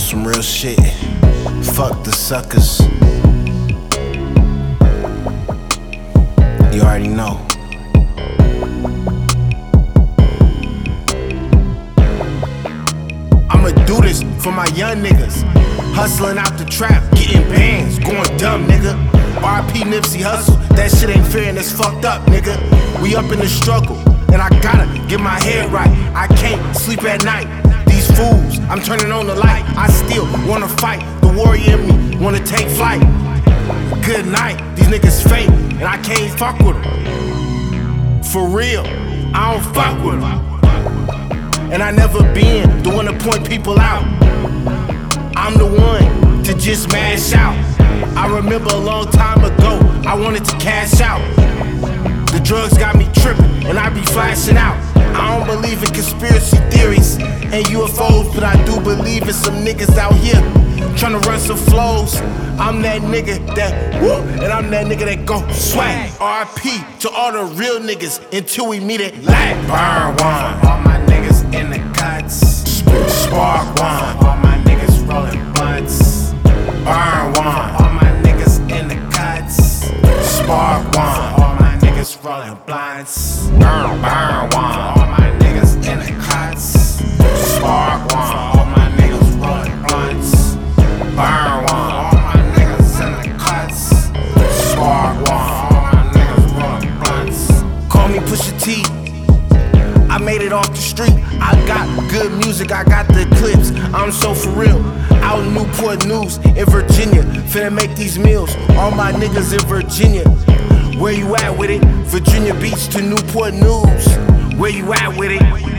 some real shit. Fuck the suckers. You already know. I'ma do this for my young niggas. Hustling out the trap, getting bands, going dumb, nigga. RP Nipsey Hussle, that shit ain't fair and it's fucked up, nigga. We up in the struggle, and I gotta get my head right. I can't sleep at night. These fools, I'm turning on the light. I still wanna fight. The warrior in me wanna take flight. Good night, these niggas fake, and I can't fuck with them. For real, I don't fuck with them. And I never been the one to point people out. I'm the one to just mash out. I remember a long time ago, I wanted to cash out. The drugs got me tripping, and I be flashing out. I don't believe in conspiracy theories and UFOs, but I do believe in some niggas out here tryna run some flows. I'm that nigga that woo, and I'm that nigga that go swag. RP to all the real niggas until we meet at lag. Burn one, all my niggas in the cuts. Spark one, all my niggas rolling blunts. Burn one, all my niggas in the cuts. Spark one, all my niggas rolling blunts. Burn one, all my niggas in the cuts. Spark one, all my niggas rolling blunts. Burn one, all my niggas in the cuts. Spark one, all my niggas rolling blunts. Call me Pusha T. I made it off the street. I got good music, I got the clips. I'm so for real. Out in Newport News in Virginia, finna make these meals. All my niggas in Virginia. Where you at with it? Virginia Beach to Newport News. Where you at with it?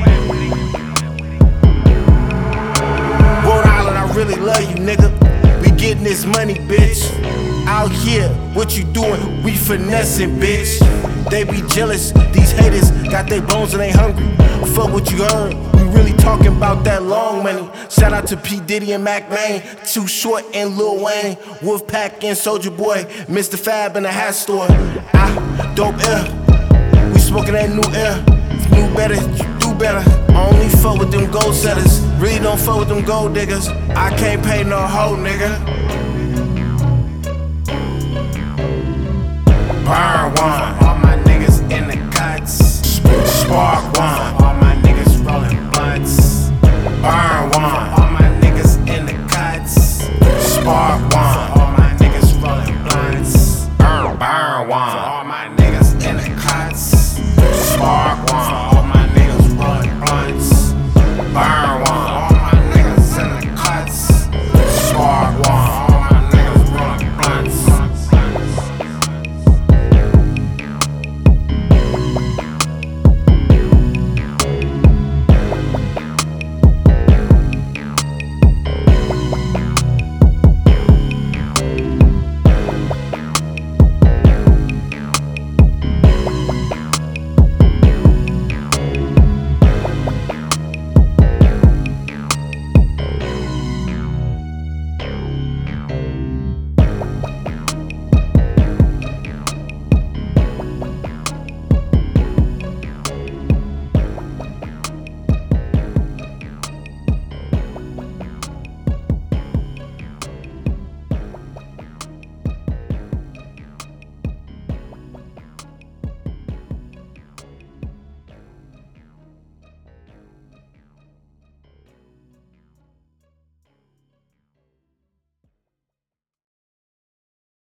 Rhode Island, I really love you, nigga. We getting this money, bitch. Out here, what you doing? We finessing, bitch. They be jealous, these haters got their bones and they hungry. Fuck what you heard, we really talking about that long money. Shout out to P. Diddy and Mac Main, Too Short and Lil Wayne, Wolfpack and Soulja Boy, Mr. Fab in the hat store. Dope air, we smoking that new air. Knew better, you do better. I only fuck with them gold setters, really don't fuck with them gold diggers. I can't pay no hoe, nigga. Burn one, all my niggas in the cuts. Spark one, all my niggas rolling blunts. Burn